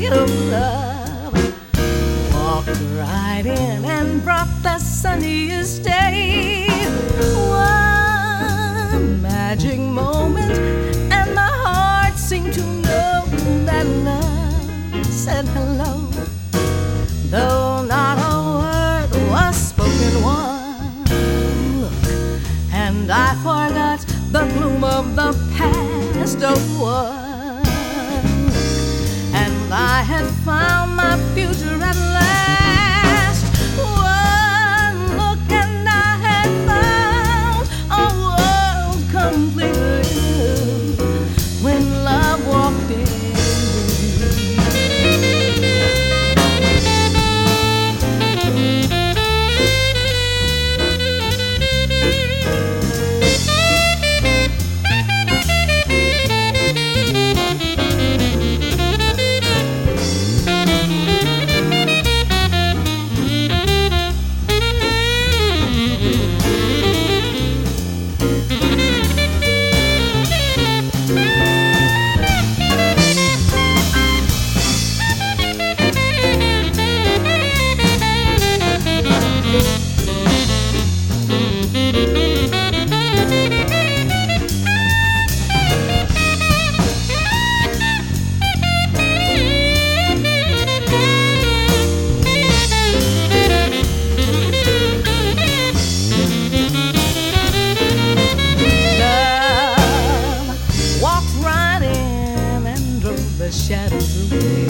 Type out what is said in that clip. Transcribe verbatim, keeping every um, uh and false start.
of love walked right in and brought the sunniest day. One magic moment, and my heart seemed to know that love said hello, though not a word was spoken. One look, and I forgot the gloom of the past. Oh, one look, and I had found my future at last. One look, and I had found a world completely new when love walked in. Shadows away.